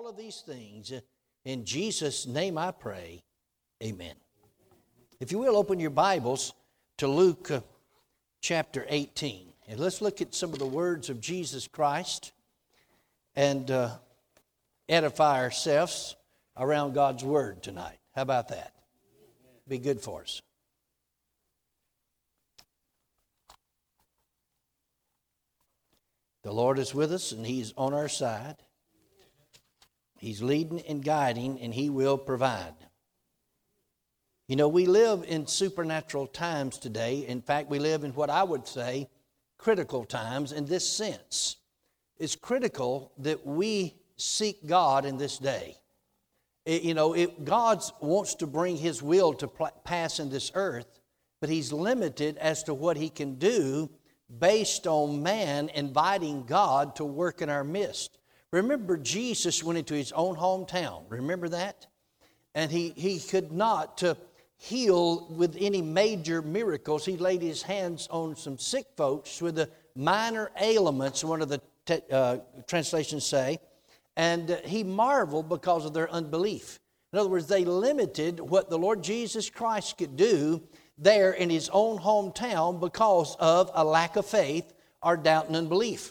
all of these things. In Jesus' name I pray, amen. If you will, open your Bibles to Luke chapter 18. And let's look at some of the words of Jesus Christ and edify ourselves around God's Word tonight. How about that? Be good for us. The Lord is with us and He's on our side. He's leading and guiding and He will provide. You know, we live in supernatural times today. In fact, we live in what I would say critical times in this sense. It's critical that we seek God in this day. God wants to bring His will to pass in this earth, but He's limited as to what He can do based on man inviting God to work in our midst. Remember, Jesus went into His own hometown. Remember that? And he could not heal with any major miracles. He laid His hands on some sick folks with the minor ailments, one of the translations say, and He marveled because of their unbelief. In other words, they limited what the Lord Jesus Christ could do there in His own hometown because of a lack of faith or doubt and unbelief.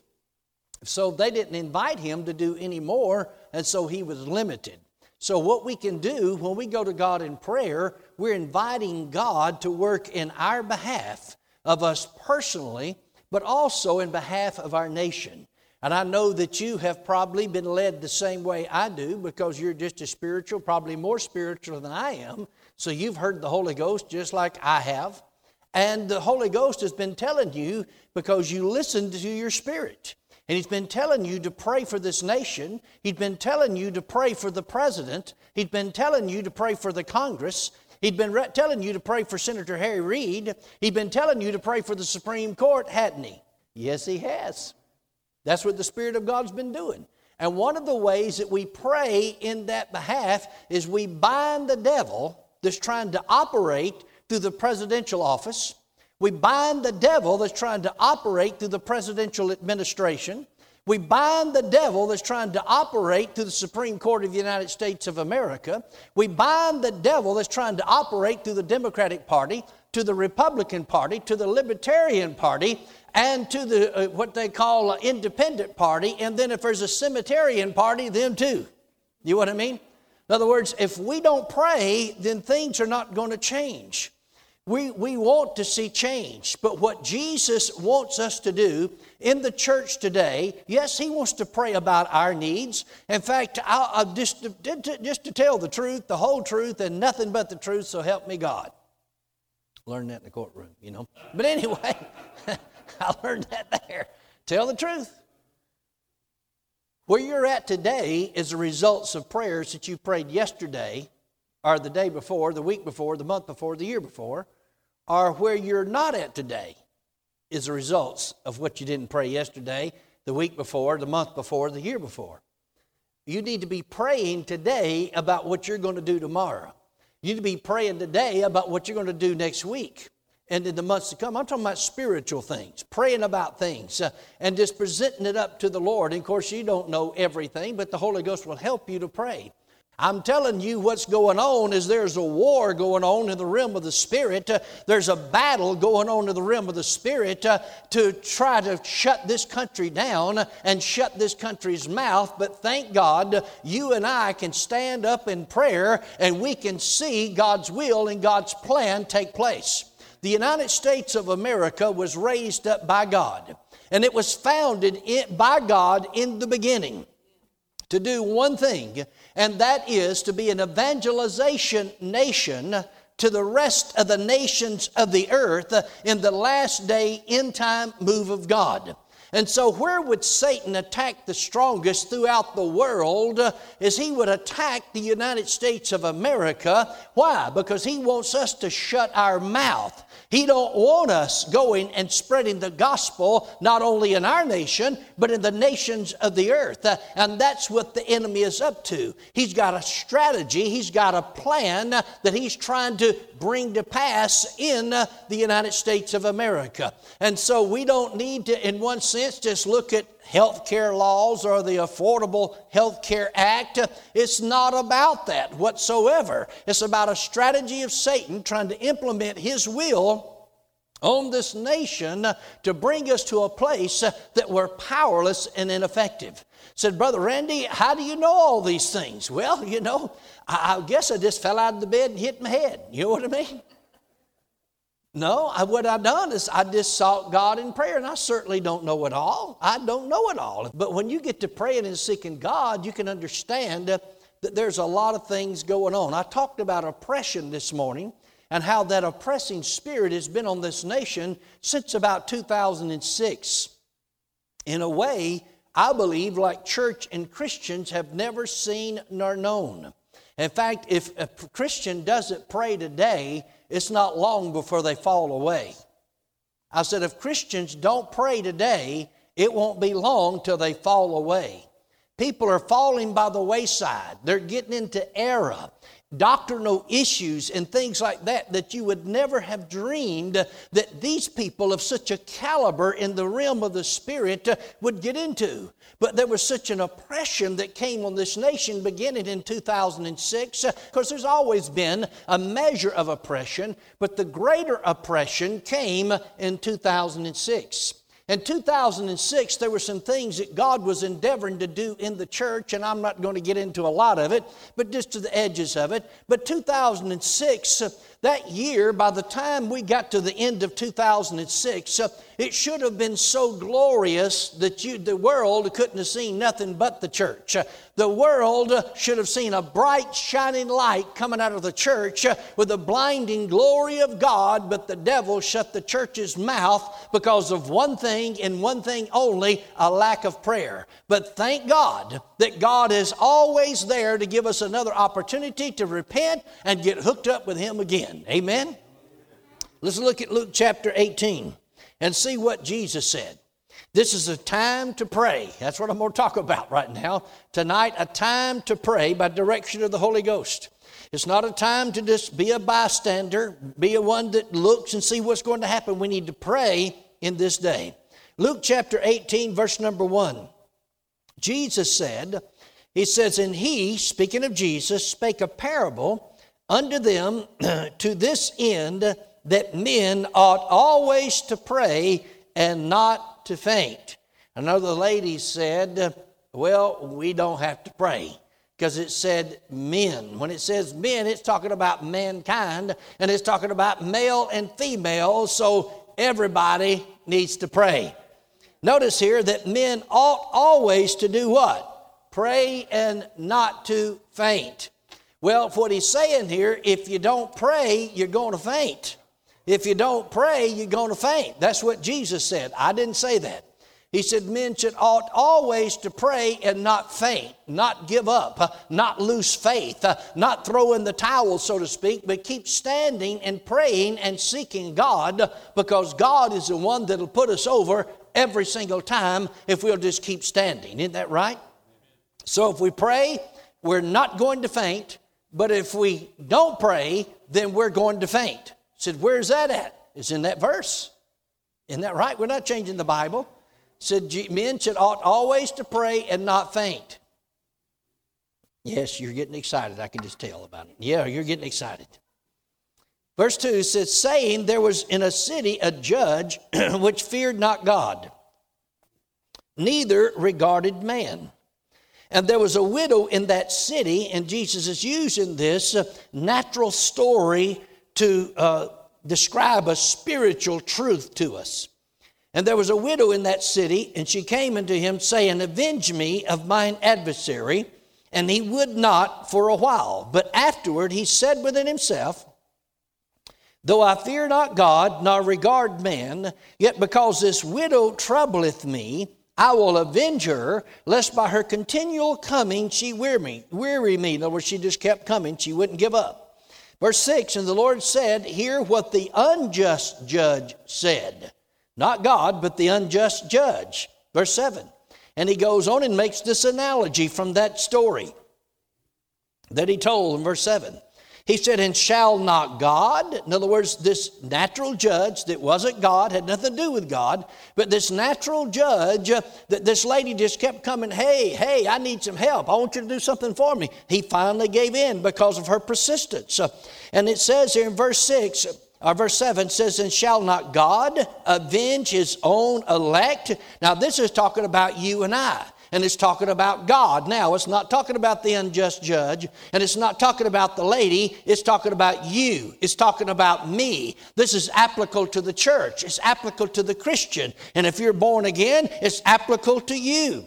So they didn't invite Him to do any more, and so He was limited. So what we can do when we go to God in prayer, we're inviting God to work in our behalf of us personally, but also in behalf of our nation. And I know that you have probably been led the same way I do because you're just as spiritual, probably more spiritual than I am. So you've heard the Holy Ghost just like I have. And the Holy Ghost has been telling you because you listened to your spirit. And He's been telling you to pray for this nation. He's been telling you to pray for the president. He's been telling you to pray for the Congress. He's been telling you to pray for Senator Harry Reid. He's been telling you to pray for the Supreme Court, hadn't He? Yes, He has. That's what the Spirit of God's been doing. And one of the ways that we pray in that behalf is we bind the devil that's trying to operate through the presidential office. We bind the devil that's trying to operate through the presidential administration. We bind the devil that's trying to operate through the Supreme Court of the United States of America. We bind the devil that's trying to operate through the Democratic Party, to the Republican Party, to the Libertarian Party, and to the what they call Independent Party. And then if there's a Cemeterian Party, them too. You know what I mean? In other words, if we don't pray, then things are not going to change. We want to see change, but what Jesus wants us to do in the church today, yes, He wants to pray about our needs. In fact, just to tell the truth, the whole truth, and nothing but the truth, so help me God. Learned that in the courtroom, you know. But anyway, I learned that there. Tell the truth. Where you're at today is the results of prayers that you prayed yesterday, or the day before, the week before, the month before, the year before. Or where you're not at today is the results of what you didn't pray yesterday, the week before, the month before, the year before. You need to be praying today about what you're going to do tomorrow. You need to be praying today about what you're going to do next week and in the months to come. I'm talking about spiritual things, praying about things and just presenting it up to the Lord. And of course, you don't know everything, but the Holy Ghost will help you to pray. I'm telling you what's going on is there's a war going on in the realm of the Spirit. There's a battle going on in the realm of the Spirit to try to shut this country down and shut this country's mouth. But thank God, you and I can stand up in prayer and we can see God's will and God's plan take place. The United States of America was raised up by God, and it was founded by God in the beginning to do one thing, and that is to be an evangelization nation to the rest of the nations of the earth in the last day end time move of God. And so where would Satan attack the strongest throughout the world is he would attack the United States of America. Why? Because he wants us to shut our mouth. He don't want us going and spreading the gospel not only in our nation, but in the nations of the earth. And that's what the enemy is up to. He's got a strategy. He's got a plan that he's trying to bring to pass in the United States of America. And so we don't need to, in one sense, sense, just look at health care laws or the Affordable Health Care Act. It's not about that whatsoever. It's about a strategy of Satan trying to implement his will on this nation to bring us to a place that we're powerless and ineffective. Said, Brother Randy, how do you know all these things? Well, I guess I just fell out of the bed and hit my head. You know what I mean? No, what I've done is I just sought God in prayer, and I certainly don't know it all. I don't know it all. But when you get to praying and seeking God, you can understand that there's a lot of things going on. I talked about oppression this morning and how that oppressing spirit has been on this nation since about 2006. In a way, I believe like church and Christians have never seen nor known. In fact, if a Christian doesn't pray today, it's not long before they fall away. I said, if Christians don't pray today, it won't be long till they fall away. People are falling by the wayside. They're getting into error, doctrinal issues and things like that you would never have dreamed that these people of such a caliber in the realm of the Spirit would get into. But there was such an oppression that came on this nation beginning in 2006, because there's always been a measure of oppression, but the greater oppression came in 2006. In 2006, there were some things that God was endeavoring to do in the church, and I'm not going to get into a lot of it, but just to the edges of it. But 2006, that year, by the time we got to the end of 2006, it should have been so glorious that the world couldn't have seen nothing but the church. The world should have seen a bright, shining light coming out of the church with the blinding glory of God, but the devil shut the church's mouth because of one thing and one thing only, a lack of prayer. But thank God that God is always there to give us another opportunity to repent and get hooked up with Him again. Amen? Let's look at Luke chapter 18 and see what Jesus said. This is a time to pray. That's what I'm going to talk about right now. Tonight, a time to pray by direction of the Holy Ghost. It's not a time to just be a bystander, be a one that looks and see what's going to happen. We need to pray in this day. Luke chapter 18, verse number 1. Jesus said, He says, and He, speaking of Jesus, spake a parable unto them to this end, that men ought always to pray and not to faint. Another lady said, well, we don't have to pray because it said men. When it says men, it's talking about mankind, and it's talking about male and female, so everybody needs to pray. Notice here that men ought always to do what? Pray and not to faint. Well, what he's saying here, if you don't pray, you're going to faint. If you don't pray, you're going to faint. That's what Jesus said. I didn't say that. He said men ought always to pray and not faint, not give up, not lose faith, not throw in the towel, so to speak, but keep standing and praying and seeking God, because God is the one that will put us over every single time if we'll just keep standing. Isn't that right? So if we pray, we're not going to faint, but if we don't pray, then we're going to faint. Said, where's that at? It's in that verse. Isn't that right? We're not changing the Bible. Said, men ought always to pray and not faint. Yes, you're getting excited. I can just tell about it. Yeah, you're getting excited. Verse 2 says, saying, there was in a city a judge which feared not God, neither regarded man. And there was a widow in that city, and Jesus is using this natural story to describe a spiritual truth to us. And there was a widow in that city, and she came unto him, saying, avenge me of mine adversary. And he would not for a while. But afterward he said within himself, though I fear not God, nor regard man, yet because this widow troubleth me, I will avenge her, lest by her continual coming she weary me. In other words, she just kept coming. She wouldn't give up. Verse 6, and the Lord said, hear what the unjust judge said. Not God, but the unjust judge. Verse 7, and he goes on and makes this analogy from that story that he told in verse 7. He said, and shall not God, in other words, this natural judge that wasn't God, had nothing to do with God, but this natural judge, that this lady just kept coming, hey, I need some help. I want you to do something for me. He finally gave in because of her persistence. And it says here in verse 6, or verse 7 says, and shall not God avenge his own elect? Now this is talking about you and I. And it's talking about God. Now, it's not talking about the unjust judge, and it's not talking about the lady. It's talking about you. It's talking about me. This is applicable to the church. It's applicable to the Christian. And if you're born again, it's applicable to you.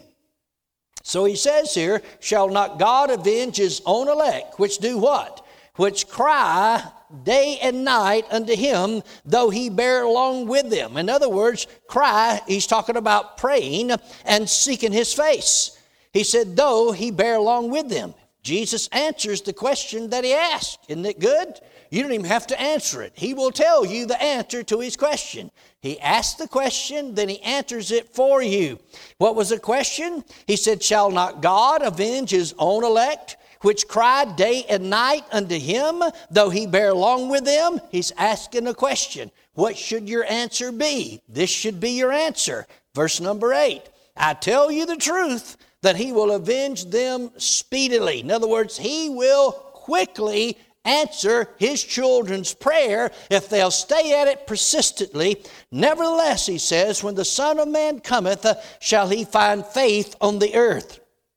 So he says here, shall not God avenge his own elect, which do what? Which cry day and night unto him, though he bear along with them. In other words, cry, he's talking about praying and seeking his face. He said, though he bear along with them. Jesus answers the question that he asked. Isn't it good? You don't even have to answer it. He will tell you the answer to his question. He asked the question, then he answers it for you. What was the question? He said, shall not God avenge his own elect, which cry day and night unto him, though he bear along with them? He's asking a question. What should your answer be? This should be your answer. Verse number 8, I tell you the truth, that he will avenge them speedily. In other words, he will quickly answer his children's prayer if they'll stay at it persistently. Nevertheless, he says, when the Son of Man cometh, shall he find faith on the earth?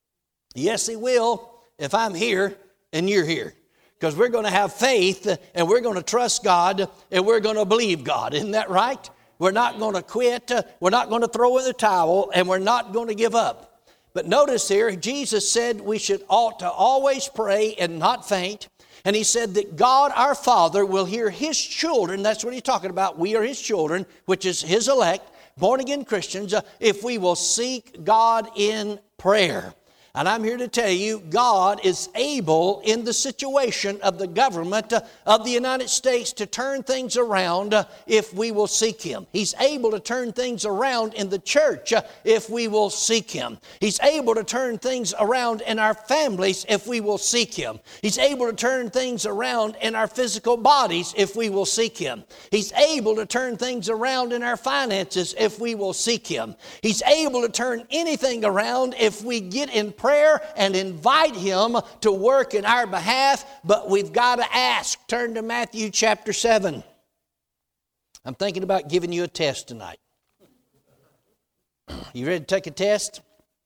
Yes, he will. If I'm here and you're here, because we're going to have faith and we're going to trust God and we're going to believe God. Isn't that right? We're not going to quit. We're not going to throw in the towel, and we're not going to give up. But notice here, Jesus said we ought to always pray and not faint. And he said that God our Father will hear his children. That's what he's talking about. We are his children, which is his elect, born again Christians, if we will seek God in prayer. And I'm here to tell you, God is able in the situation of the government of the United States to turn things around if we will seek him. He's able to turn things around in the church if we will seek him. He's able to turn things around in our families if we will seek him. He's able to turn things around in our physical bodies if we will seek him. He's able to turn things around in our finances if we will seek him. He's able to turn anything around if we get in prayer and invite him to work in our behalf, but we've got to ask. Turn to Matthew chapter 7. I'm thinking about giving you a test tonight. You ready to take a test?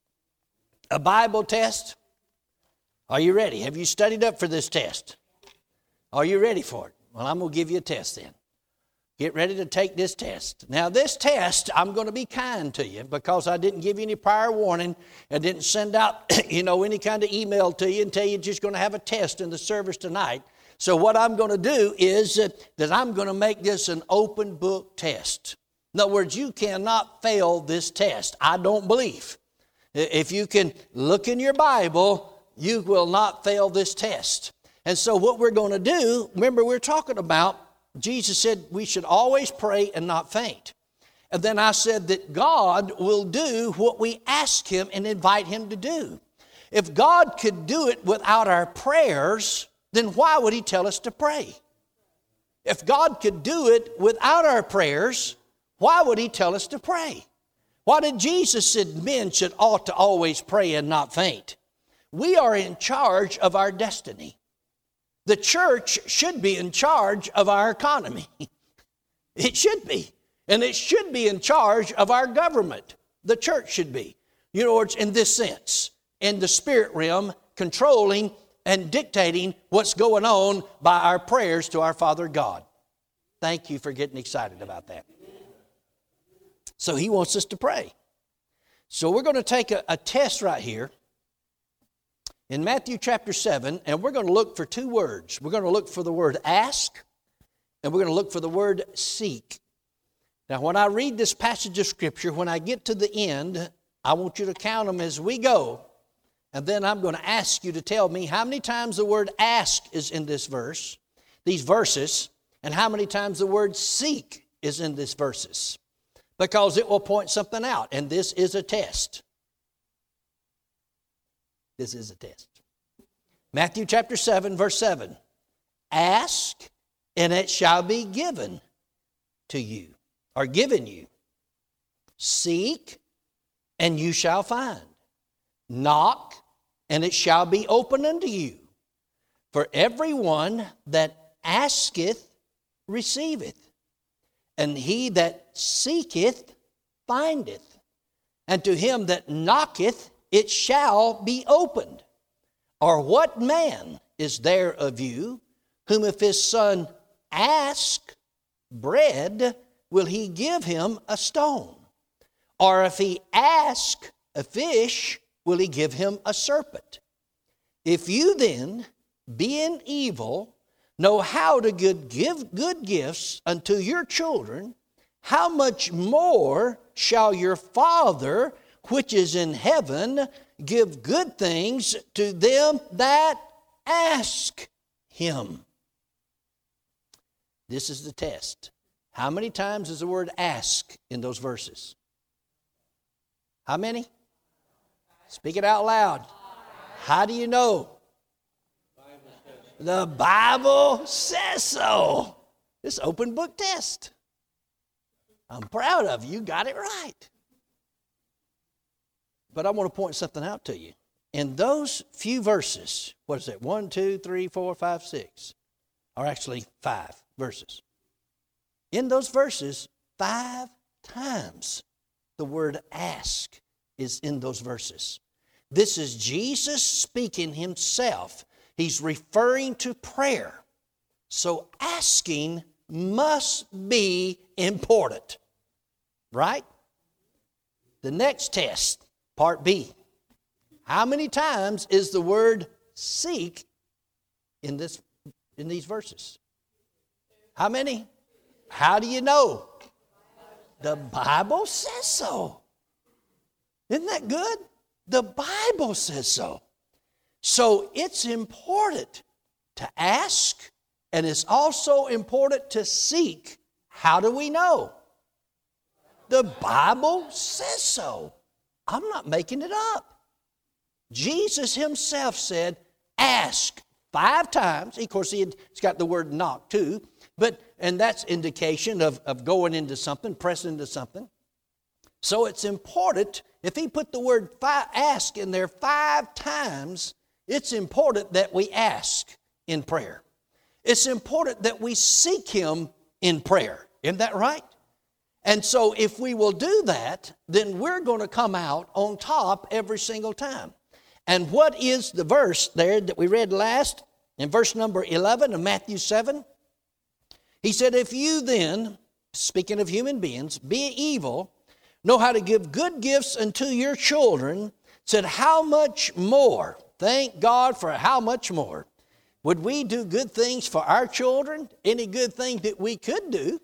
A Bible test? Are you ready? Have you studied up for this test? Are you ready for it? Well, I'm going to give you a test then. Get ready to take this test. Now, this test, I'm going to be kind to you because I didn't give you any prior warning. I didn't send out, any kind of email to you and tell you you're just going to have a test in the service tonight. So what I'm going to do is that I'm going to make this an open book test. In other words, you cannot fail this test, I don't believe. If you can look in your Bible, you will not fail this test. And so what we're going to do, remember we're talking about, Jesus said we should always pray and not faint. And then I said that God will do what we ask him and invite him to do. If God could do it without our prayers, then why would he tell us to pray? If God could do it without our prayers, why would he tell us to pray? Why did Jesus say men ought to always pray and not faint? We are in charge of our destiny. The church should be in charge of our economy. It should be. And it should be in charge of our government. The church should be. It's in this sense, in the spirit realm, controlling and dictating what's going on by our prayers to our Father God. Thank you for getting excited about that. So he wants us to pray. So we're going to take a test right here in Matthew chapter 7, and we're going to look for two words. We're going to look for the word ask, and we're going to look for the word seek. Now, when I read this passage of Scripture, when I get to the end, I want you to count them as we go, and then I'm going to ask you to tell me how many times the word ask is in this verse, these verses, and how many times the word seek is in these verses, because it will point something out, and this is a test. This is a test. Matthew chapter 7, verse 7. Ask, and it shall be given to you, or given you. Seek, and you shall find. Knock, and it shall be opened unto you. For everyone that asketh receiveth, and he that seeketh findeth, and to him that knocketh it shall be opened. Or what man is there of you, whom if his son ask bread, will he give him a stone? Or if he ask a fish, will he give him a serpent? If you then, being evil, know how to give good gifts unto your children, how much more shall your Father, which is in heaven, give good things to them that ask him? This is the test. How many times is the word ask in those verses? How many? Speak it out loud. How do you know? The Bible says so. This open book test. I'm proud of you. You got it right. But I want to point something out to you. In those few verses, what is it? 1, 2, 3, 4, 5, 6. Or actually 5 verses. In those verses, 5 times the word ask is in those verses. This is Jesus speaking himself. He's referring to prayer. So asking must be important. Right? The next test, part B. How many times is the word seek in these verses? How many? How do you know? The Bible says so. Isn't that good? The Bible says so. So it's important to ask, and it's also important to seek. How do we know? The Bible says so. I'm not making it up. Jesus himself said, ask 5 times. Of course, he's got the word knock too. And that's indication of going into something, pressing into something. So it's important, if he put the word ask in there 5 times, it's important that we ask in prayer. It's important that we seek him in prayer. Isn't that right? And so if we will do that, then we're going to come out on top every single time. And what is the verse there that we read last in verse number 11 of Matthew 7? He said, if you then, speaking of human beings, be evil, know how to give good gifts unto your children, said how much more, thank God for how much more, would we do good things for our children? Any good thing that we could do,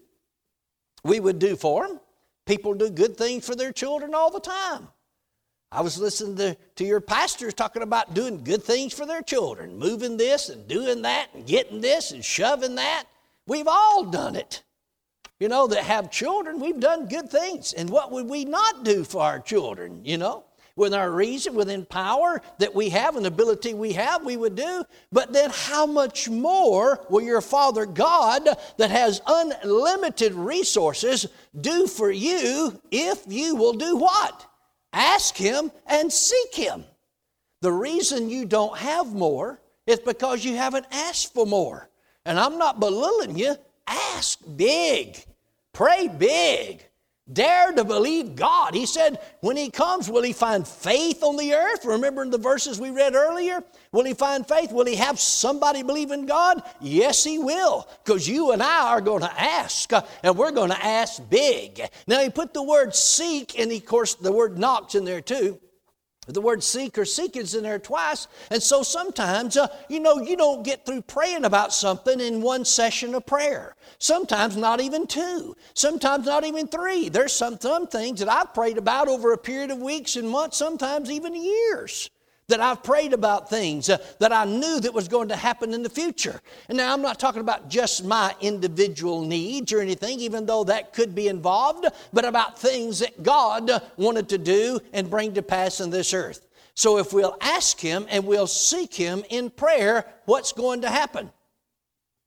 we would do for them. People do good things for their children all the time. I was listening to your pastors talking about doing good things for their children, moving this and doing that and getting this and shoving that. We've all done it. You know, that have children, we've done good things. And what would we not do for our children, you know? With our reason, within power that we have and ability we have, we would do. But then how much more will your Father God that has unlimited resources do for you if you will do what? Ask him and seek him. The reason you don't have more is because you haven't asked for more. And I'm not belittling you. Ask big. Pray big. Dare to believe God. He said, when he comes, will he find faith on the earth? Remember in the verses we read earlier? Will he find faith? Will he have somebody believe in God? Yes, he will. Because you and I are going to ask. And we're going to ask big. Now, he put the word seek, and of course, the word knock's in there too. The word seek or seek is in there twice. And so sometimes, you don't get through praying about something in one session of prayer. Sometimes not even 2. Sometimes not even 3. There's some things that I've prayed about over a period of weeks and months, sometimes even years. That I've prayed about things that I knew that was going to happen in the future. And now I'm not talking about just my individual needs or anything, even though that could be involved, but about things that God wanted to do and bring to pass in this earth. So if we'll ask him and we'll seek him in prayer, what's going to happen?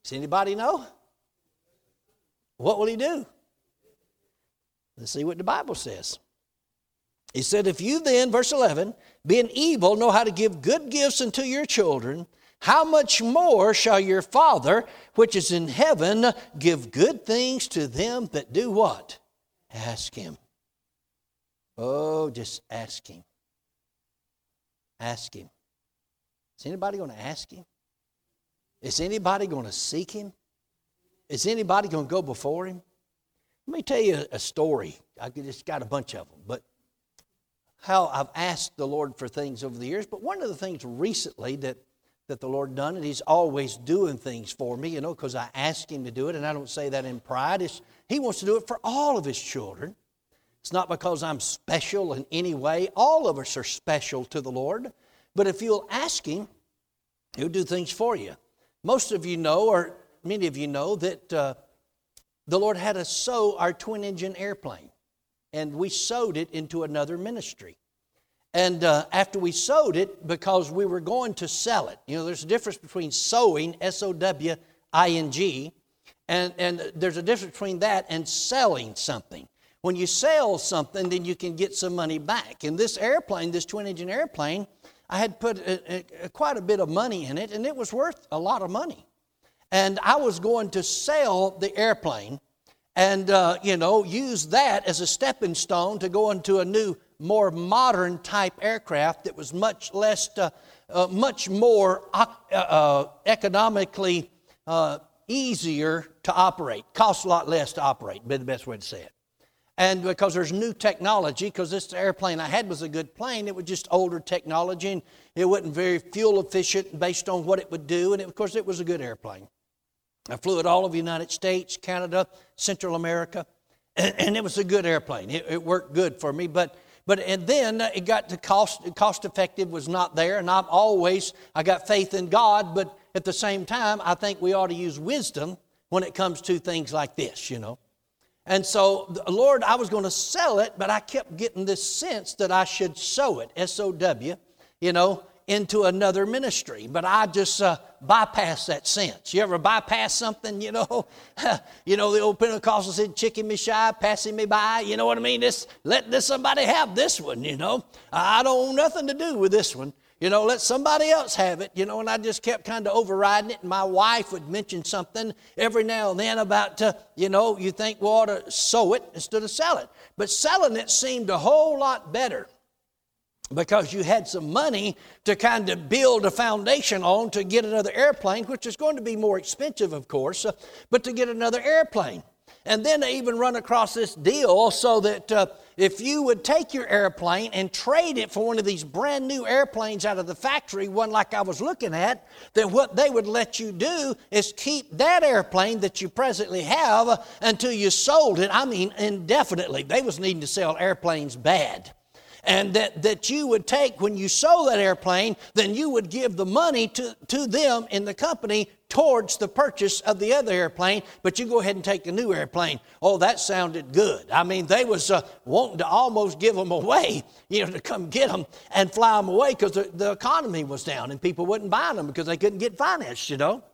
Does anybody know? What will he do? Let's see what the Bible says. He said, if you then, verse 11, being evil, know how to give good gifts unto your children, how much more shall your Father, which is in heaven, give good things to them that do what? Ask him. Oh, just ask him. Ask him. Is anybody going to ask him? Is anybody going to seek him? Is anybody going to go before him? Let me tell you a story. I just got a bunch of them, but how I've asked the Lord for things over the years. But one of the things recently that the Lord done, and he's always doing things for me, because I ask him to do it, and I don't say that in pride. He wants to do it for all of his children. It's not because I'm special in any way. All of us are special to the Lord. But if you'll ask him, he'll do things for you. Most of you know, or many of you know, that the Lord had us sow our twin-engine airplane. And we sowed it into another ministry. And after we sowed it, because we were going to sell it. There's a difference between sowing, S-O-W-I-N-G, and there's a difference between that and selling something. When you sell something, then you can get some money back. And this airplane, this twin-engine airplane, I had put quite a bit of money in it, and it was worth a lot of money. And I was going to sell the airplane and, use that as a stepping stone to go into a new, more modern type aircraft that was much more economically easier to operate. Costs a lot less to operate, would be the best way to say it. And because there's new technology, because this airplane I had was a good plane, it was just older technology, and it wasn't very fuel efficient based on what it would do, and of course it was a good airplane. I flew it all over the United States, Canada, Central America, and it was a good airplane. It worked good for me, but then it got to cost effective was not there, and I got faith in God, but at the same time, I think we ought to use wisdom when it comes to things like this, And so, Lord, I was going to sell it, but I kept getting this sense that I should sow it, S-O-W, into another ministry. But I just bypassed that sense. You ever bypass something, the old Pentecostals said, chicken me shy, passing me by, you know what I mean? Let somebody have this one, I don't want nothing to do with this one. Let somebody else have it, and I just kept kind of overriding it. And my wife would mention something every now and then about, you think we ought to sow it instead of sell it. But selling it seemed a whole lot better because you had some money to kind of build a foundation on to get another airplane, which is going to be more expensive, of course, but to get another airplane. And then they even run across this deal so that if you would take your airplane and trade it for one of these brand new airplanes out of the factory, one like I was looking at, then what they would let you do is keep that airplane that you presently have until you sold it. I mean, indefinitely. They was needing to sell airplanes bad. And that you would take, when you sold that airplane, then you would give the money to them in the company towards the purchase of the other airplane, but you go ahead and take the new airplane. Oh, that sounded good. I mean, they was wanting to almost give them away, to come get them and fly them away because the economy was down and people wasn't buying them because they couldn't get financed,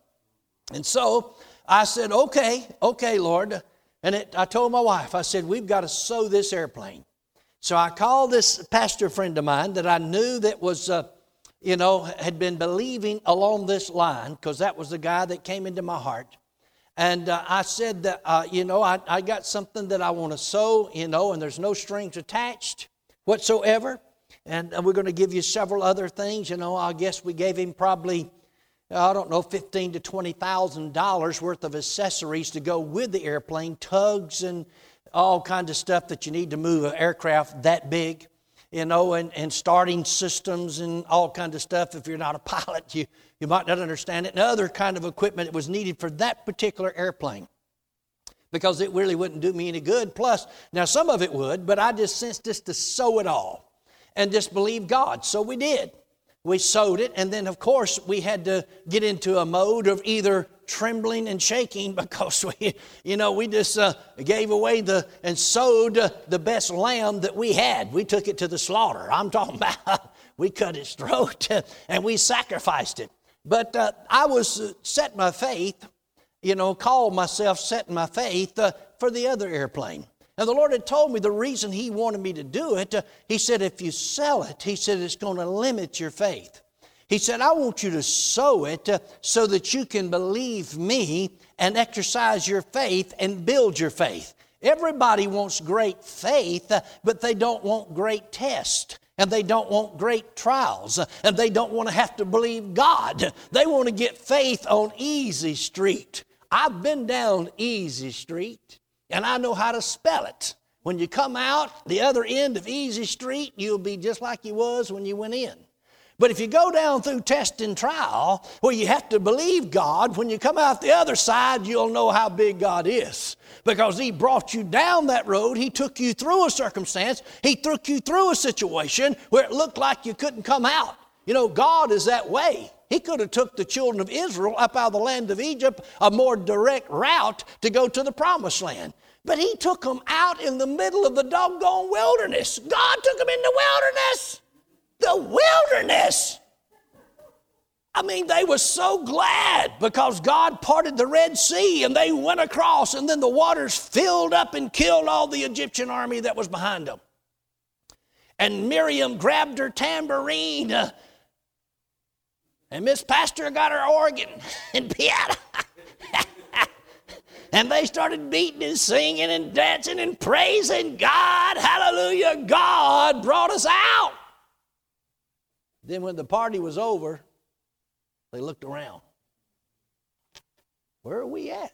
And so I said, okay, Lord. And I told my wife, I said, we've got to sow this airplane. So I called this pastor friend of mine that I knew that was, had been believing along this line, because that was the guy that came into my heart. And I said that, I got something that I want to sow, and there's no strings attached whatsoever. And we're going to give you several other things. I guess we gave him probably, $15,000 to $20,000 worth of accessories to go with the airplane, tugs and all kinds of stuff that you need to move an aircraft that big, and starting systems and all kinds of stuff. If you're not a pilot, you might not understand it. And other kind of equipment that was needed for that particular airplane, because it really wouldn't do me any good. Plus, now some of it would, but I just sensed just to sow it all and just believe God. So we did. We sowed it, and then, of course, we had to get into a mode of either trembling and shaking because we just gave away and sowed the best lamb that we had. We took it to the slaughter. I'm talking about we cut its throat and we sacrificed it. But I was set my faith called myself setting my faith for the other airplane. And the Lord had told me the reason He wanted me to do it, He said, if you sell it, He said, it's going to limit your faith. He said, I want you to sow it so that you can believe me and exercise your faith and build your faith. Everybody wants great faith, but they don't want great tests. And they don't want great trials. And they don't want to have to believe God. They want to get faith on easy street. I've been down easy street, and I know how to spell it. When you come out the other end of easy street, you'll be just like you was when you went in. But if you go down through test and trial, where you have to believe God, when you come out the other side, you'll know how big God is. Because He brought you down that road. He took you through a circumstance. He took you through a situation where it looked like you couldn't come out. God is that way. He could have took the children of Israel up out of the land of Egypt, a more direct route to go to the promised land. But He took them out in the middle of the doggone wilderness. God took them in the wilderness. The wilderness. They were so glad because God parted the Red Sea and they went across, and then the waters filled up and killed all the Egyptian army that was behind them. And Miriam grabbed her tambourine and Miss Pastor got her organ and piano. And they started beating and singing and dancing and praising God. Hallelujah, God brought us out. Then when the party was over, they looked around. Where are we at?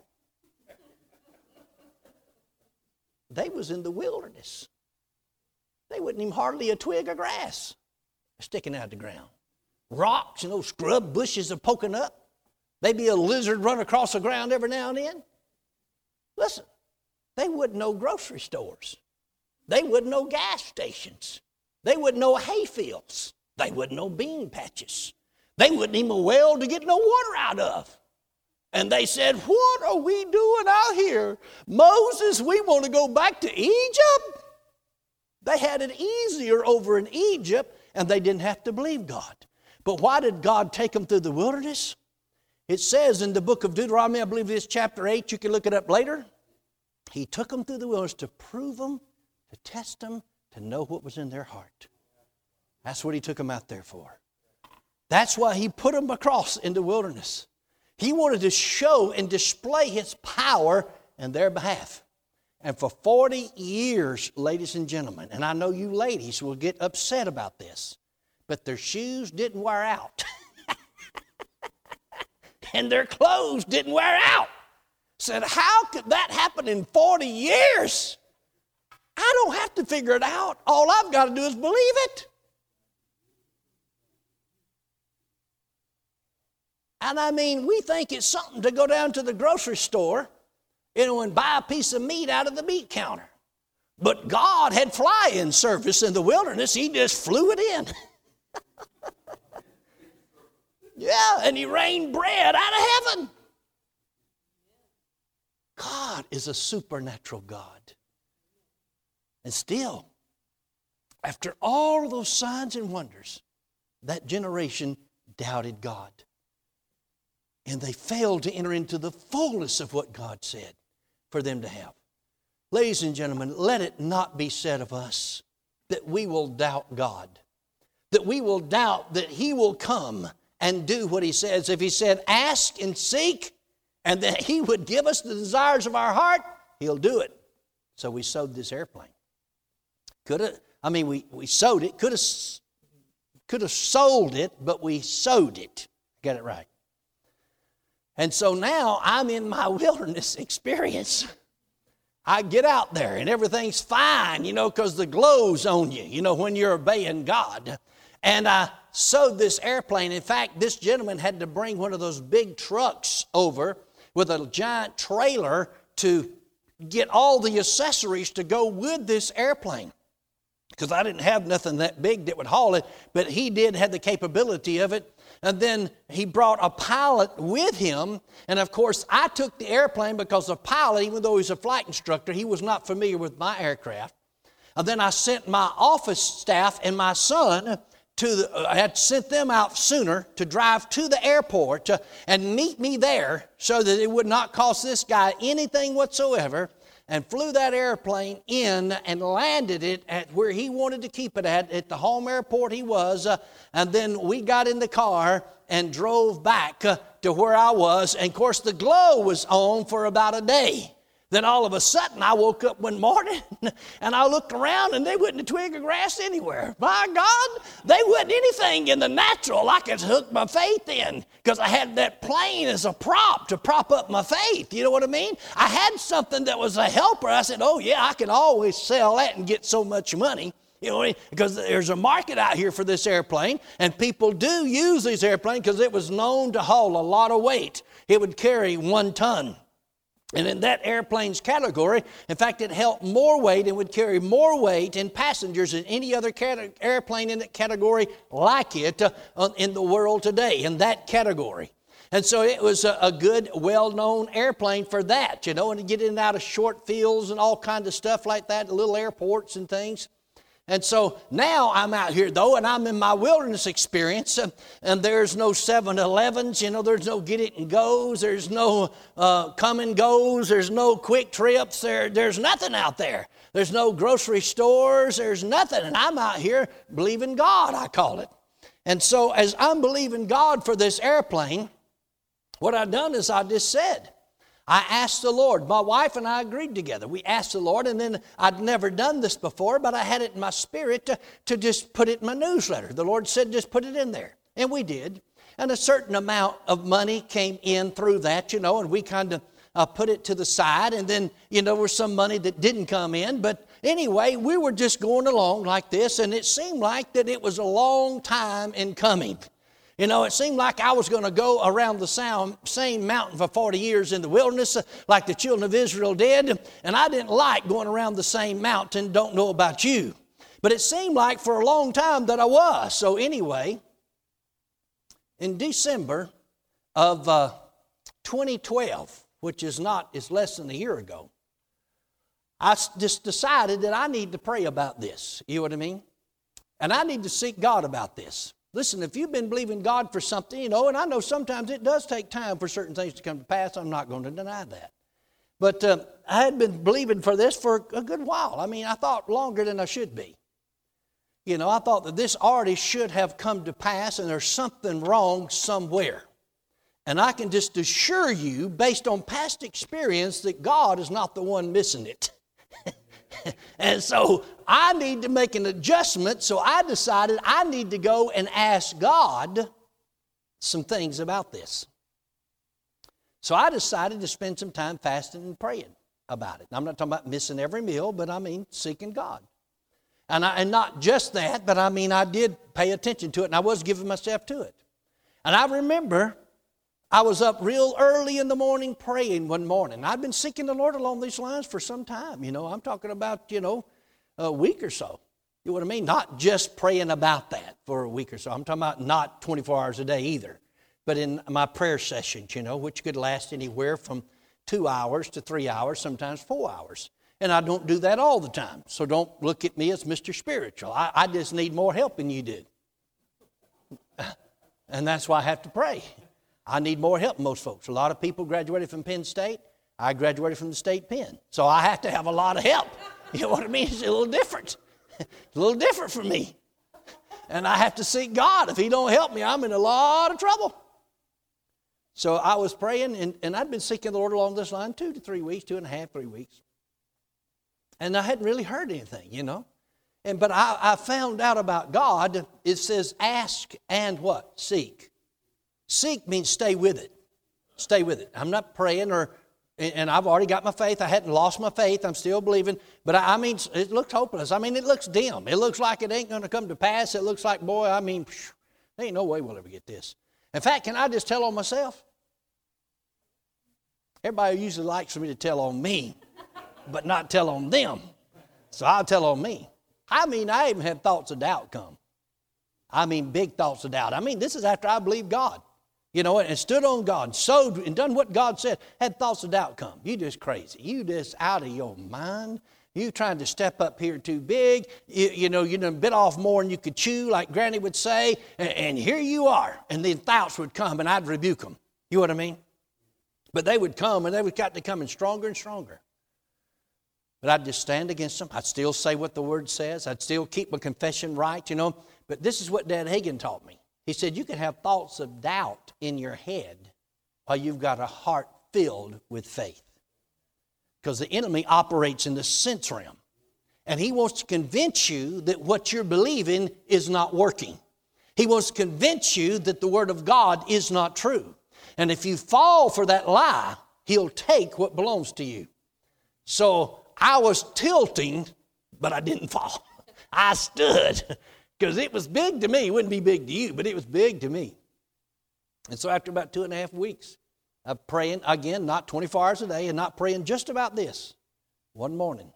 They was in the wilderness. They wasn't even hardly a twig of grass sticking out of the ground. Rocks and those scrub bushes are poking up. Maybe a lizard run across the ground every now and then. Listen, they wouldn't know grocery stores. They wouldn't know gas stations. They wouldn't know hay fields. They wouldn't know bean patches. They wouldn't even know a well to get no water out of. And they said, what are we doing out here? Moses, we want to go back to Egypt? They had it easier over in Egypt, and they didn't have to believe God. But why did God take them through the wilderness? It says in the book of Deuteronomy, I believe it's chapter 8, you can look it up later. He took them through the wilderness to prove them, to test them, to know what was in their heart. That's what He took them out there for. That's why He put them across in the wilderness. He wanted to show and display His power in their behalf. And for 40 years, ladies and gentlemen, and I know you ladies will get upset about this, but their shoes didn't wear out. And their clothes didn't wear out. Said, how could that happen in 40 years? I don't have to figure it out. All I've got to do is believe it. And we think it's something to go down to the grocery store, and buy a piece of meat out of the meat counter. But God had fly-in service in the wilderness. He just flew it in. Yeah, and He rained bread out of heaven. God is a supernatural God. And still, after all those signs and wonders, that generation doubted God. And they failed to enter into the fullness of what God said for them to have. Ladies and gentlemen, let it not be said of us that we will doubt God, that we will doubt that He will come and do what He says. If He said, ask and seek, and that He would give us the desires of our heart, He'll do it. So we sowed this airplane. We sowed it. Could have sold it, but we sowed it. Get it right. And so now I'm in my wilderness experience. I get out there and everything's fine, because the glow's on you, when you're obeying God. And I sowed this airplane. In fact, this gentleman had to bring one of those big trucks over with a giant trailer to get all the accessories to go with this airplane. Because I didn't have nothing that big that would haul it, but he did have the capability of it. And then he brought a pilot with him. And of course, I took the airplane because the pilot, even though he's a flight instructor, he was not familiar with my aircraft. And then I sent my office staff and my son I had sent them out sooner to drive to the airport and meet me there so that it would not cost this guy anything whatsoever, and flew that airplane in and landed it at where he wanted to keep it at the home airport he was, and then we got in the car and drove back to where I was, and of course the glow was on for about a day. Then all of a sudden I woke up one morning and I looked around and there wasn't a twig of grass anywhere. My God, there wasn't anything in the natural I could hook my faith in, because I had that plane as a prop to prop up my faith. You know what I mean? I had something that was a helper. I said, oh yeah, I can always sell that and get so much money. You know, because there's a market out here for this airplane, and people do use these airplanes because it was known to haul a lot of weight. It would carry 1 ton. And in that airplane's category, in fact, it held more weight and would carry more weight in passengers than any other airplane in that category like it in the world today, in that category. And so it was a good, well-known airplane for that, you know, and to get in and out of short fields and all kinds of stuff like that, little airports and things. And so now I'm out here, though, and I'm in my wilderness experience, and there's no 7-Elevens, you know, there's no get it and goes, there's no come and goes, there's no quick trips, there's nothing out there. There's no grocery stores, there's nothing, and I'm out here believing God, I call it. And so as I'm believing God for this airplane, what I've done is I just said, I asked the Lord. My wife and I agreed together. We asked the Lord, and then I'd never done this before, but I had it in my spirit to just put it in my newsletter. The Lord said, just put it in there. And we did. And a certain amount of money came in through that, you know, and we kind of put it to the side. And then, you know, there was some money that didn't come in. But anyway, we were just going along like this, and it seemed like that it was a long time in coming. You know, it seemed like I was going to go around the same mountain for 40 years in the wilderness like the children of Israel did. And I didn't like going around the same mountain, don't know about you. But it seemed like for a long time that I was. So anyway, in December of 2012, which is less than a year ago, I just decided that I need to pray about this. You know what I mean? And I need to seek God about this. Listen, if you've been believing God for something, you know, and I know sometimes it does take time for certain things to come to pass. I'm not going to deny that. But I had been believing for this for a good while. I mean, I thought longer than I should be. You know, I thought that this already should have come to pass, and there's something wrong somewhere. And I can just assure you, based on past experience, that God is not the one missing it. And so I need to make an adjustment, so I decided I need to go and ask God some things about this. So I decided to spend some time fasting and praying about it. I'm not talking about missing every meal, but I mean seeking God. And not just that, but I mean I did pay attention to it, and I was giving myself to it. And I remember I was up real early in the morning praying one morning. I've been seeking the Lord along these lines for some time. You know, I'm talking about, you know, a week or so. You know what I mean? Not just praying about that for a week or so. I'm talking about not 24 hours a day either. But in my prayer sessions, you know, which could last anywhere from 2 hours to 3 hours, sometimes 4 hours. And I don't do that all the time. So don't look at me as Mr. Spiritual. I just need more help than you do. And that's why I have to pray. I need more help than most folks. A lot of people graduated from Penn State. I graduated from the state pen. So I have to have a lot of help. You know what I mean? It's a little different. It's a little different for me. And I have to seek God. If He don't help me, I'm in a lot of trouble. So I was praying, and I'd been seeking the Lord along this line 2 to 3 weeks, 2.5, 3 weeks. And I hadn't really heard anything, you know. But I found out about God. It says ask and what? Seek. Seek means stay with it. Stay with it. I'm not praying and I've already got my faith. I hadn't lost my faith. I'm still believing. But I mean, it looks hopeless. I mean, it looks dim. It looks like it ain't going to come to pass. It looks like, boy, I mean, there ain't no way we'll ever get this. In fact, can I just tell on myself? Everybody usually likes for me to tell on me, but not tell on them. So I'll tell on me. I mean, I even had thoughts of doubt come. I mean, big thoughts of doubt. I mean, this is after I believed God. You know, and stood on God, sowed and done what God said, had thoughts of doubt come. You just crazy. You just out of your mind. You trying to step up here too big. You done bit off more than you could chew, like Granny would say, and here you are. And then thoughts would come, and I'd rebuke them. You know what I mean? But they would come, and they would got to coming stronger and stronger. But I'd just stand against them. I'd still say what the Word says. I'd still keep my confession right, But this is what Dad Hagin taught me. He said, you can have thoughts of doubt in your head while you've got a heart filled with faith. Because the enemy operates in the sense realm. And he wants to convince you that what you're believing is not working. He wants to convince you that the Word of God is not true. And if you fall for that lie, he'll take what belongs to you. So I was tilting, but I didn't fall. I stood because it was big to me. It wouldn't be big to you, but it was big to me. And so after about 2.5 weeks of praying, again, not 24 hours a day, and not praying just about this, one morning,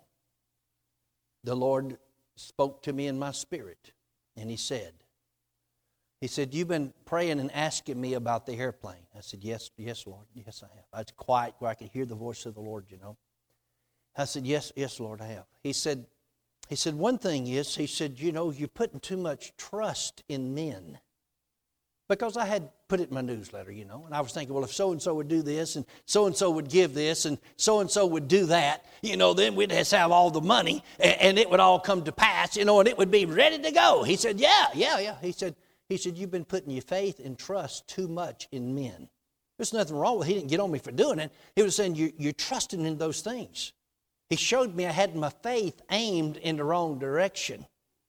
the Lord spoke to me in my spirit, and He said, you've been praying and asking me about the airplane. I said, yes, Lord, yes, I have. I was quiet where I could hear the voice of the Lord, I said, yes, Lord, I have. He said, one thing is, you're putting too much trust in men. Because I had put it in my newsletter, and I was thinking, well, if so-and-so would do this, and so-and-so would give this, and so-and-so would do that, then we'd just have all the money, and it would all come to pass, and it would be ready to go. He said, yeah. He said, you've been putting your faith and trust too much in men. There's nothing wrong with it. He didn't get on me for doing it. He was saying, you're trusting in those things. He showed me I had my faith aimed in the wrong direction.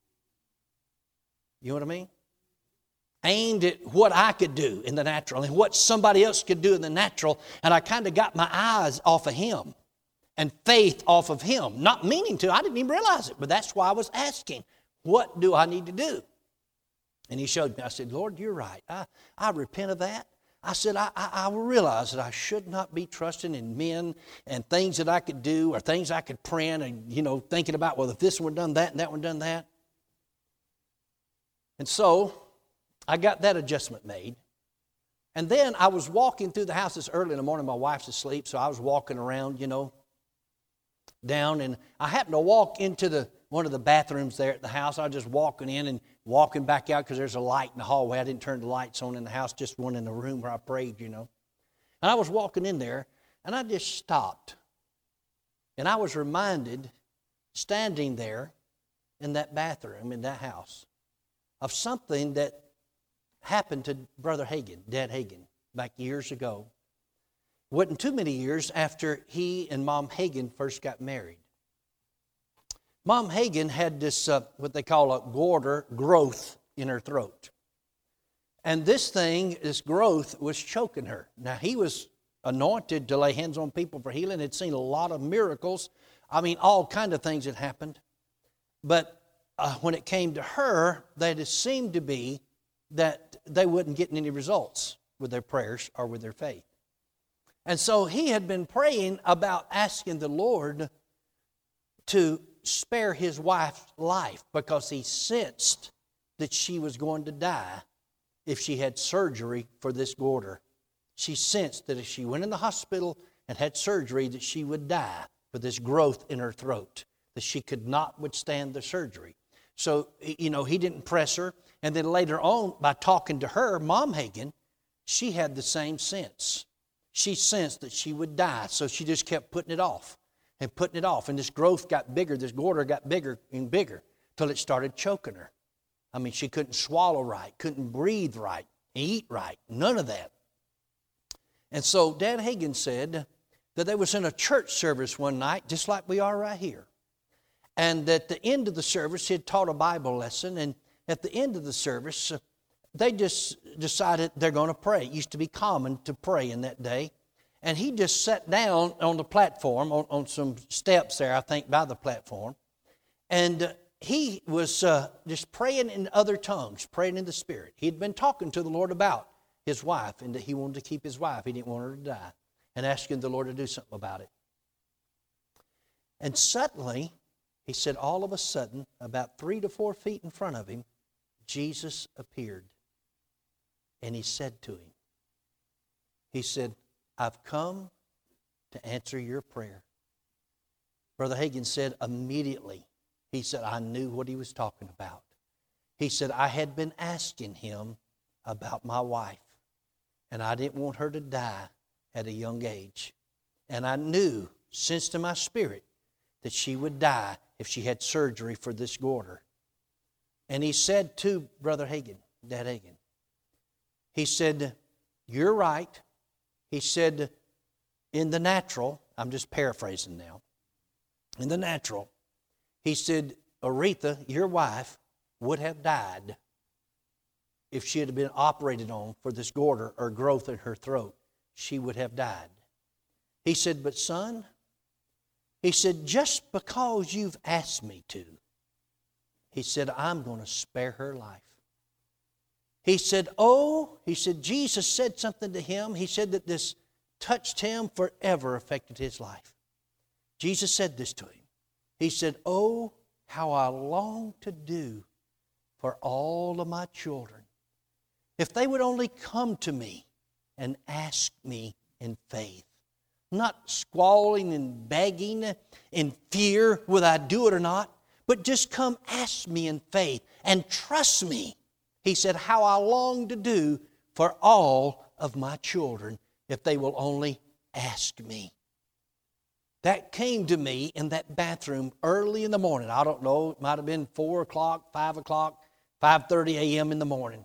You know what I mean? Aimed at what I could do in the natural and what somebody else could do in the natural. And I kind of got my eyes off of Him and faith off of Him. Not meaning to. I didn't even realize it. But that's why I was asking, what do I need to do? And He showed me. I said, Lord, you're right. I repent of that. I said, I realize that I should not be trusting in men and things that I could do or things I could print and, thinking about, well, if this one done that and that one done that. And so I got that adjustment made. And then I was walking through the house this early in the morning. My wife's asleep, so I was walking around, down. And I happened to walk into one of the bathrooms there at the house. I was just walking in and walking back out because there's a light in the hallway. I didn't turn the lights on in the house, just one in the room where I prayed, And I was walking in there, and I just stopped. And I was reminded, standing there in that bathroom in that house, of something that happened to Brother Hagin, Dad Hagin, back years ago. It wasn't too many years after he and Mom Hagin first got married. Mom Hagin had this, what they call a goiter growth in her throat. And this growth was choking her. Now, he was anointed to lay hands on people for healing. Had seen a lot of miracles. All kind of things had happened. But when it came to her, that it seemed to be that they wasn't getting any results with their prayers or with their faith. And so he had been praying about asking the Lord to spare his wife's life because he sensed that she was going to die if she had surgery for this goiter. She sensed that if she went in the hospital and had surgery that she would die for this growth in her throat, that she could not withstand the surgery. So, he didn't press her. And then later on, by talking to her, Mom Hagin, she had the same sense. She sensed that she would die, so she just kept putting it off and putting it off. And this growth got bigger, this goiter got bigger and bigger till it started choking her. She couldn't swallow right, couldn't breathe right, eat right, none of that. And so Dad Hagin said that they was in a church service one night, just like we are right here. And at the end of the service, he had taught a Bible lesson, and at the end of the service, they just decided they're going to pray. It used to be common to pray in that day. And he just sat down on the platform, on some steps there, I think, by the platform. And he was just praying in other tongues, praying in the Spirit. He had been talking to the Lord about his wife and that he wanted to keep his wife. He didn't want her to die, and asking the Lord to do something about it. And suddenly, he said, all of a sudden, about 3 to 4 feet in front of him, Jesus appeared. And he said to him, he said, I've come to answer your prayer. Brother Hagin said immediately, he said, I knew what he was talking about. He said, I had been asking him about my wife, and I didn't want her to die at a young age. And I knew, sensed in my spirit, that she would die if she had surgery for this goiter. And he said to Brother Hagin, Dad Hagin, he said, you're right. He said, in the natural, I'm just paraphrasing now, in the natural, he said, Aretha, your wife, would have died if she had been operated on for this goiter or growth in her throat. She would have died. He said, but son, he said, just because you've asked me to, he said, I'm going to spare her life. He said, he said, Jesus said something to him. He said that this touched him, forever affected his life. Jesus said this to him. He said, oh, how I long to do for all of my children, if they would only come to me and ask me in faith. Not squalling and begging in fear whether I do it or not, but just come ask me in faith and trust me. He said, how I long to do for all of my children if they will only ask me. That came to me in that bathroom early in the morning. I don't know, it might have been 4 o'clock, 5 o'clock, 5:30 a.m. in the morning.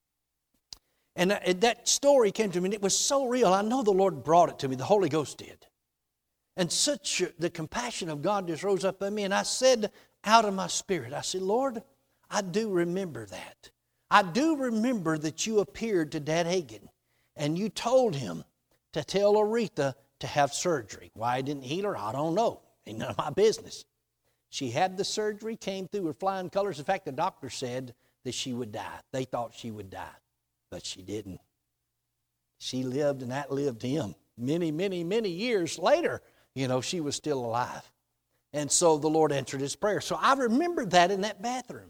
And that story came to me, and it was so real. I know the Lord brought it to me. The Holy Ghost did. And the compassion of God just rose up in me, and I said out of my spirit, I said, Lord, I do remember that. I do remember that you appeared to Dad Hagin, and you told him to tell Aretha to have surgery. Why he didn't heal her, I don't know. Ain't none of my business. She had the surgery, came through with flying colors. In fact, the doctor said that she would die. They thought she would die. But she didn't. She lived, and that lived him. Many, many, many years later, she was still alive. And so the Lord answered his prayer. So I remembered that in that bathroom.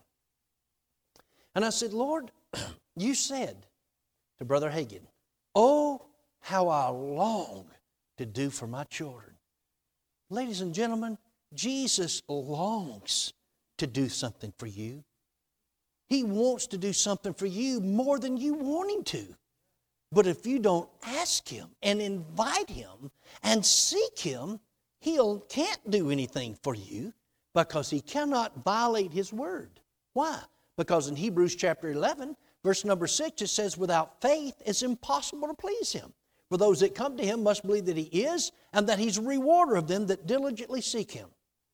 And I said, Lord, you said to Brother Hagin, oh, how I long to do for my children. Ladies and gentlemen, Jesus longs to do something for you. He wants to do something for you more than you want him to. But if you don't ask him and invite him and seek him, he can't do anything for you because he cannot violate his word. Why? Because in Hebrews chapter 11, verse number 6, it says, without faith it's impossible to please him. For those that come to him must believe that he is, and that he's a rewarder of them that diligently seek him.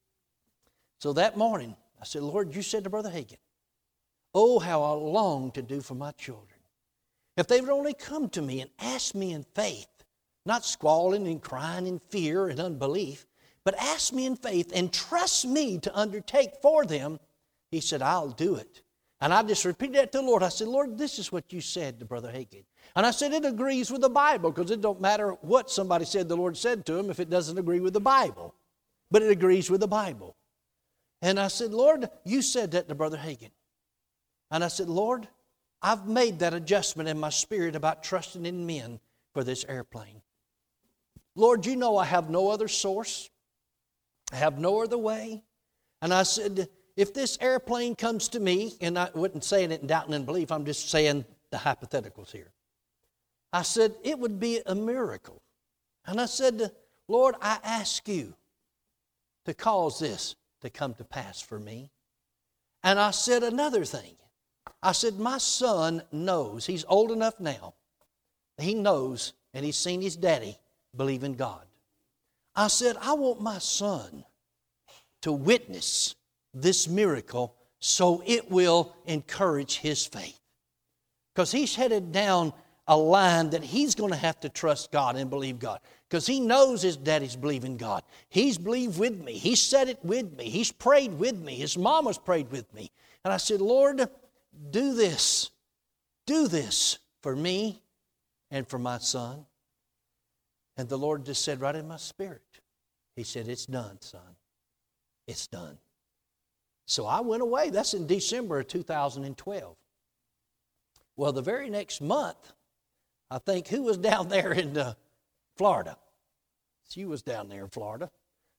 So that morning, I said, Lord, you said to Brother Hagin, oh, how I long to do for my children. If they would only come to me and ask me in faith, not squalling and crying in fear and unbelief, but ask me in faith and trust me to undertake for them, he said, I'll do it. And I just repeated that to the Lord. I said, Lord, this is what you said to Brother Hagin. And I said, it agrees with the Bible, because it don't matter what somebody said the Lord said to him if it doesn't agree with the Bible. But it agrees with the Bible. And I said, Lord, you said that to Brother Hagin. And I said, Lord, I've made that adjustment in my spirit about trusting in men for this airplane. Lord, you know I have no other source. I have no other way. And I said, if this airplane comes to me, and I wasn't saying it in doubt and unbelief, I'm just saying the hypotheticals here. I said, it would be a miracle. And I said, Lord, I ask you to cause this to come to pass for me. And I said another thing. I said, my son knows, he's old enough now, he knows, and he's seen his daddy believe in God. I said, I want my son to witness this miracle so it will encourage his faith. Because he's headed down a line that he's going to have to trust God and believe God. Because he knows his daddy's believing God. He's believed with me. He's said it with me. He's prayed with me. His mama's prayed with me. And I said, Lord, do this. Do this for me and for my son. And the Lord just said right in my spirit, he said, it's done, son. It's done. So I went away. That's in December of 2012. Well, the very next month, I think, who was down there in Florida? She was down there in Florida.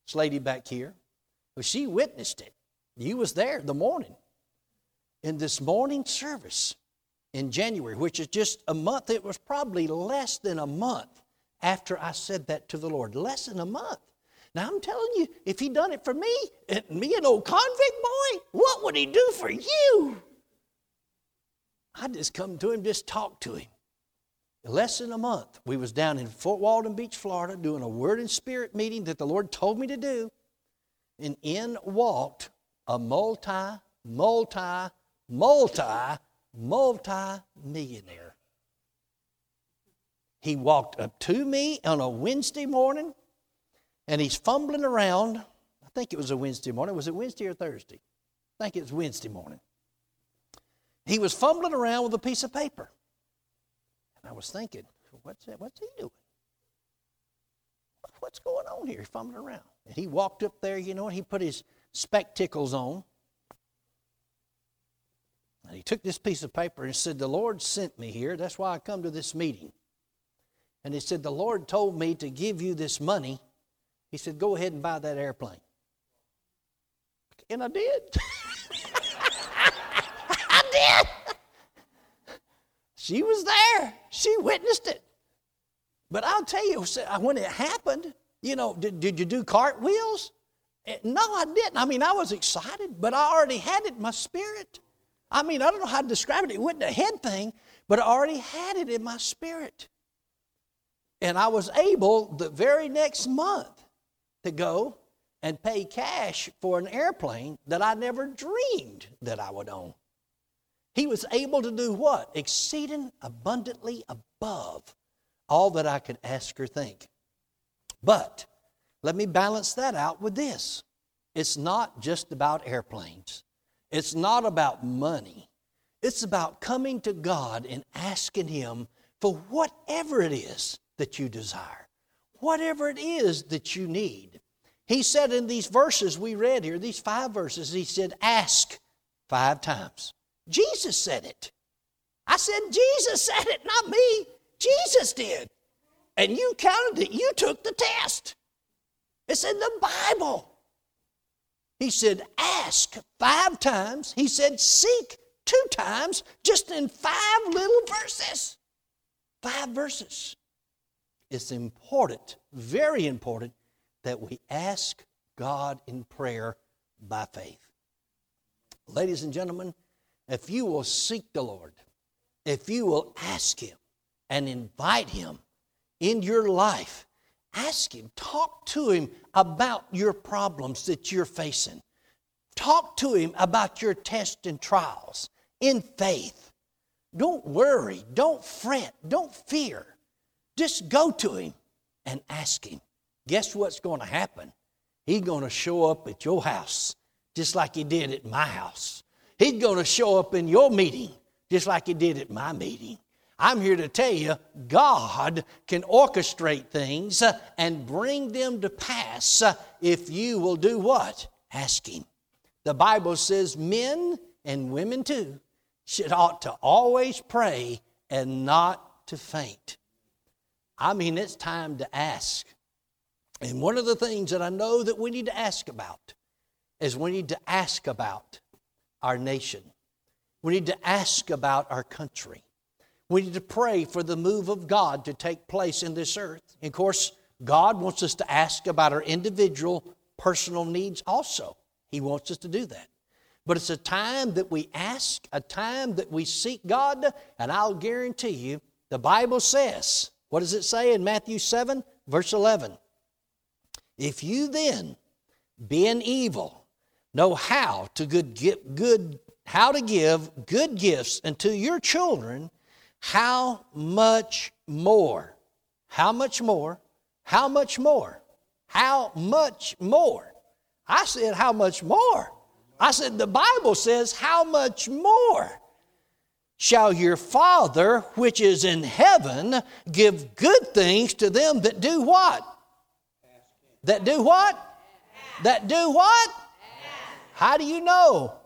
This lady back here, well, she witnessed it. You was there the morning. In this morning service in January, which is just a month, it was probably less than a month after I said that to the Lord. Less than a month. Now I'm telling you, if he done it for me, an old convict boy, what would he do for you? I just come to him, just talk to him. Less than a month, we was down in Fort Walton Beach, Florida, doing a Word and Spirit meeting that the Lord told me to do. And in walked a multi-millionaire. He walked up to me on a Wednesday morning, and he's fumbling around. I think it was a Wednesday morning. Was it Wednesday or Thursday? I think it was Wednesday morning. He was fumbling around with a piece of paper. And I was thinking, what's he doing? What's going on here? He's fumbling around. And he walked up there, and he put his spectacles on. And he took this piece of paper and said, the Lord sent me here. That's why I come to this meeting. And he said, the Lord told me to give you this money. He said, go ahead and buy that airplane. And I did. I did. She was there. She witnessed it. But I'll tell you, when it happened, did you do cartwheels? No, I didn't. I was excited, but I already had it in my spirit. I don't know how to describe it. It wasn't a head thing, but I already had it in my spirit. And I was able the very next month to go and pay cash for an airplane that I never dreamed that I would own. He was able to do what? Exceeding abundantly above all that I could ask or think. But let me balance that out with this. It's not just about airplanes. It's not about money. It's about coming to God and asking Him for whatever it is that you desire, whatever it is that you need. He said in these verses we read here, these 5 verses, He said, ask 5 times. Jesus said it. I said, Jesus said it, not me. Jesus did. And you counted it. You took the test. It's in the Bible. He said, ask 5 times. He said, seek 2 times, just in 5 little verses. 5 verses. It's important, very important, that we ask God in prayer by faith. Ladies and gentlemen, if you will seek the Lord, if you will ask Him and invite Him in your life, ask Him, talk to Him about your problems that you're facing. Talk to Him about your tests and trials in faith. Don't worry, don't fret, don't fear. Just go to Him and ask Him. Guess what's going to happen? He's going to show up at your house just like He did at my house. He's going to show up in your meeting just like He did at my meeting. I'm here to tell you, God can orchestrate things and bring them to pass if you will do what? Ask Him. The Bible says men and women too ought to always pray and not to faint. It's time to ask. And one of the things that I know that we need to ask about is we need to ask about our nation. We need to ask about our country. We need to pray for the move of God to take place in this earth. And of course, God wants us to ask about our individual personal needs also. He wants us to do that. But it's a time that we ask, a time that we seek God, and I'll guarantee you, the Bible says, what does it say in Matthew 7, verse 11? If you then, being evil, know how to give good gifts unto your children, how much more? How much more? How much more? How much more? I said, how much more? I said, the Bible says, how much more shall your Father which is in heaven give good things to them that do what? That do what? That do what? How do you know?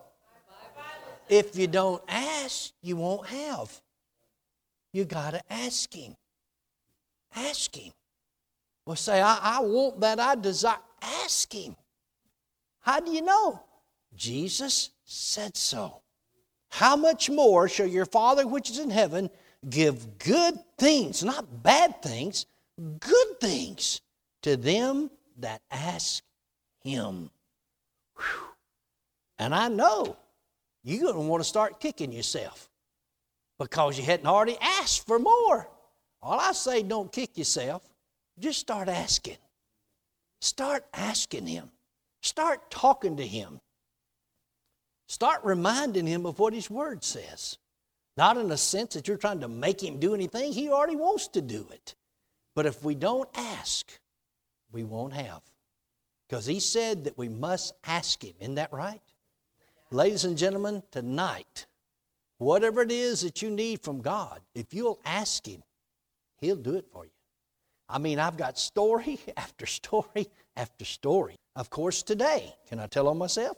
If you don't ask, you won't have. You got to ask Him. Ask Him. Well, say, I want that, I desire. ask Him. How do you know? Jesus said so. How much more shall your Father which is in heaven give good things, not bad things, good things to them that ask Him. Whew. And I know you're going to want to start kicking yourself because you hadn't already asked for more. All I say, don't kick yourself. Just start asking. Start asking Him. Start talking to Him. Start reminding Him of what His Word says. Not in a sense that you're trying to make Him do anything. He already wants to do it. But if we don't ask, we won't have. Because He said that we must ask Him. Isn't that right? Ladies and gentlemen, tonight, whatever it is that you need from God, if you'll ask Him, He'll do it for you. I mean, I've got story after story after story. Of course, today, can I tell on myself?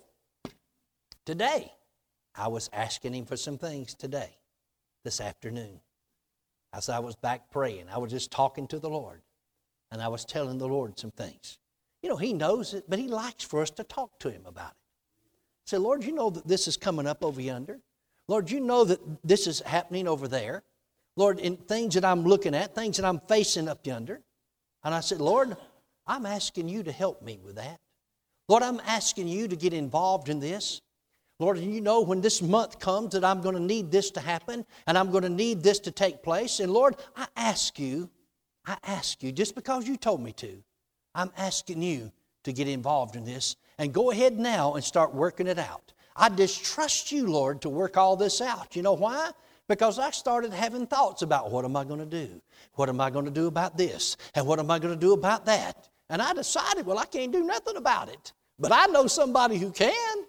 Today, I was asking Him for some things today, this afternoon. As I was back praying, I was just talking to the Lord, and I was telling the Lord some things. You know, He knows it, but He likes for us to talk to Him about it. Say, Lord, you know that this is coming up over yonder. Lord, you know that this is happening over there. Lord, in things that I'm looking at, things that I'm facing up yonder. And I said, Lord, I'm asking you to help me with that. Lord, I'm asking you to get involved in this. Lord, you know when this month comes that I'm going to need this to happen and I'm going to need this to take place. And Lord, I ask you, just because you told me to, I'm asking you to get involved in this and go ahead now and start working it out. I just trust you, Lord, to work all this out. You know why? Because I started having thoughts about what am I going to do? What am I going to do about this? And what am I going to do about that? And I decided, well, I can't do nothing about it. But I know somebody who can.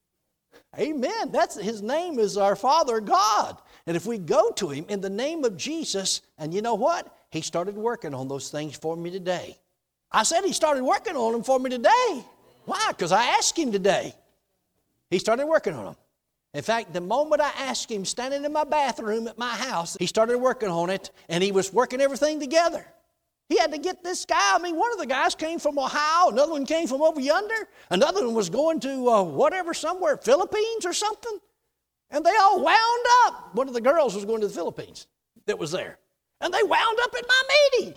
Amen. His name is our Father God. And if we go to Him in the name of Jesus, and you know what? He started working on those things for me today. I said He started working on them for me today. Why? Because I asked Him today. He started working on them. In fact, the moment I asked Him, standing in my bathroom at my house, He started working on it, and He was working everything together. He had to get this guy. I mean, one of the guys came from Ohio. Another one came from over yonder. Another one was going to somewhere, Philippines or something. And they all wound up. One of the girls was going to the Philippines that was there. And they wound up at my meeting.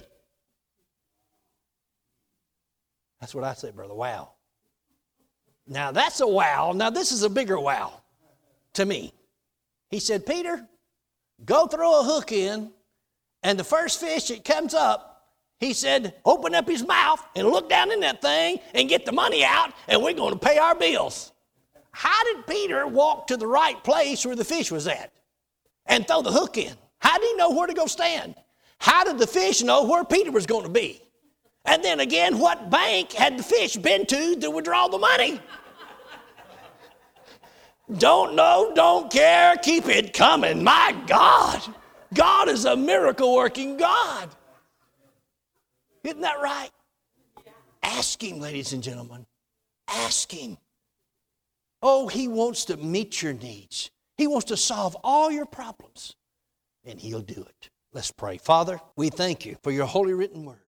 That's what I said, brother. Wow. Now, that's a wow. Now, this is a bigger wow to me. He said, Peter, go throw a hook in, and the first fish that comes up, he said, open up his mouth and look down in that thing and get the money out, and we're going to pay our bills. How did Peter walk to the right place where the fish was at and throw the hook in? How did he know where to go stand? How did the fish know where Peter was going to be? And then again, what bank had the fish been to withdraw the money? Don't know, don't care, keep it coming. My God, God is a miracle-working God. Isn't that right? Ask Him, ladies and gentlemen. Ask Him. Oh, He wants to meet your needs. He wants to solve all your problems, and He'll do it. Let's pray. Father, we thank you for your holy written word.